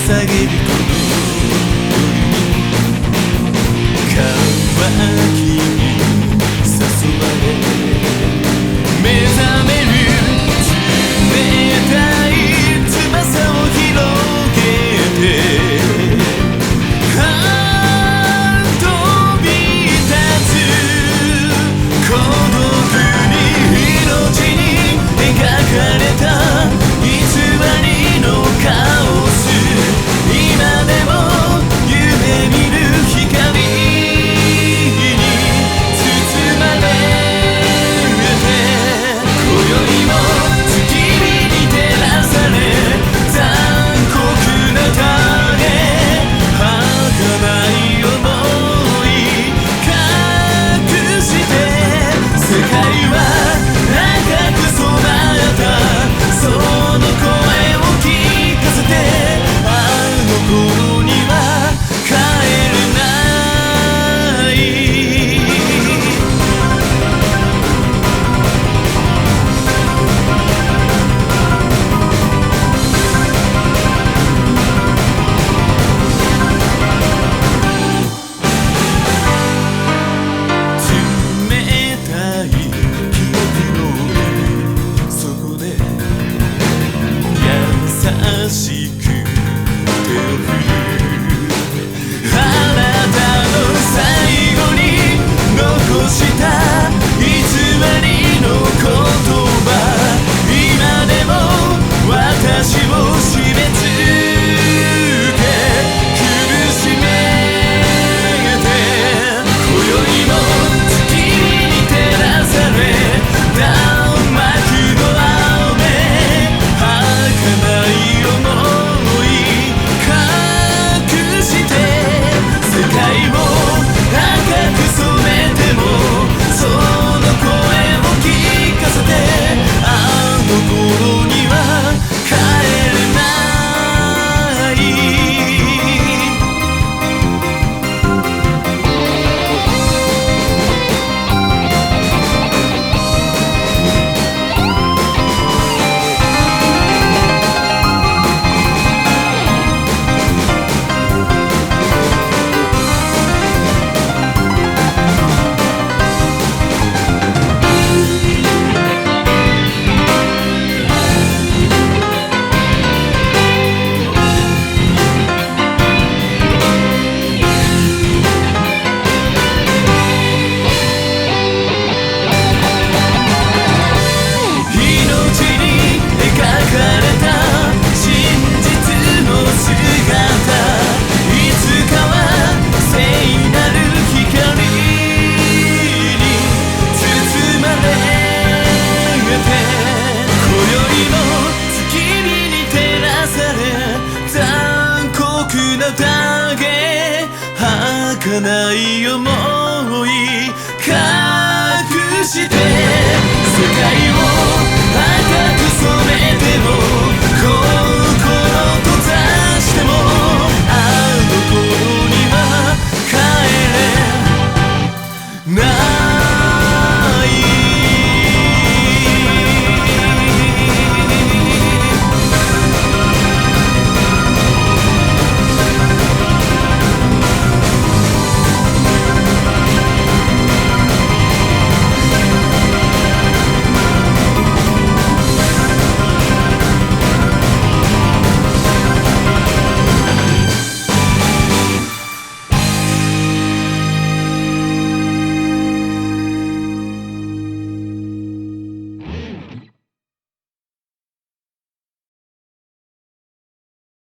捧げるこの夜乾きに誘われ目覚める冷たい翼を広げて飛び立つ孤独に命に描かれた偽りのカオス今でも夢見る光に包まれて今宵も月に照らされ残酷な種儚い想い隠して世界は赤く染まったその声を聞かせてあの頃には帰れない冷たい記憶の底で優しく手を振るあなたの最後に残した偽りの言葉今でも私を締め付け苦しめて今宵も月に照らされ弾幕の雨儚い想い隠して世界を赤く染めてもその声を聞かせてあの頃には帰れない儚い想い隠して